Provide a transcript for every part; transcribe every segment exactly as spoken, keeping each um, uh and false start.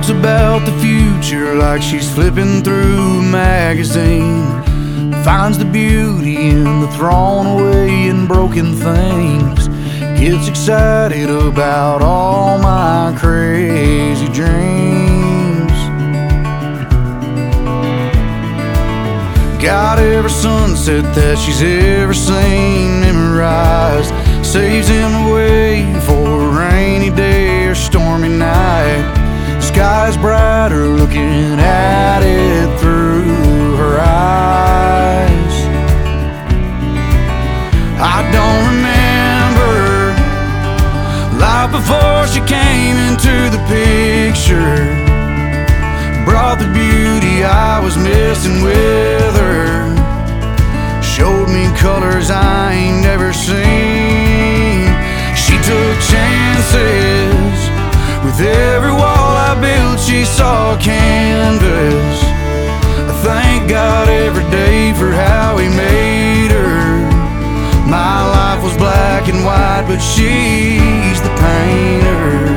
talks about the future like she's flipping through a magazine. Finds the beauty in the thrown away and broken things. Gets excited about all my crazy dreams. Got every sunset that she's ever seen memorized. Saves him away for a rainy day or stormy night. Sky's brighter looking at it through her eyes. I don't remember life before she came into the picture. Brought the beauty I was missing with her. Showed me colors I ain't never seen. She took chances. With every wall I built, she saw a canvas. I thank God every day for how He made her. My life was black and white, but she's the painter.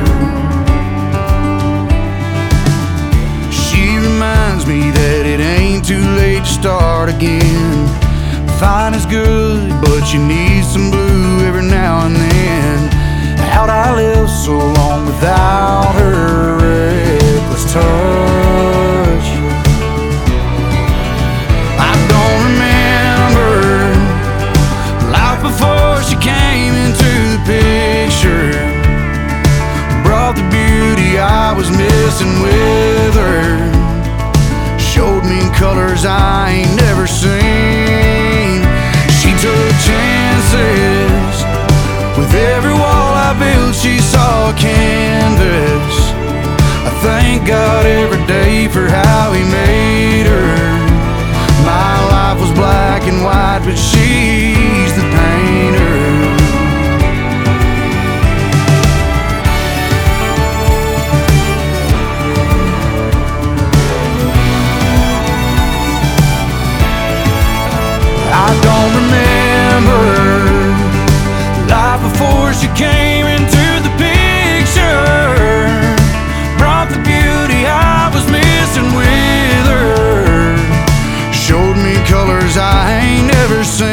She reminds me that it ain't too late to start again. Fine is good, but you need some blue every now and then. How'd I live so long without her reckless touch? I don't remember life before she came into the picture. Brought the beauty I was missing with her. Showed me colors I ain't never seen. She took chances. With every wall I built, she saw a canvas. I thank God every day for how He made her. My life was black and white, but she's the painter. I don't remember life before she came into the picture. Brought the beauty I was missing with her. Showed me colors I ain't never seen.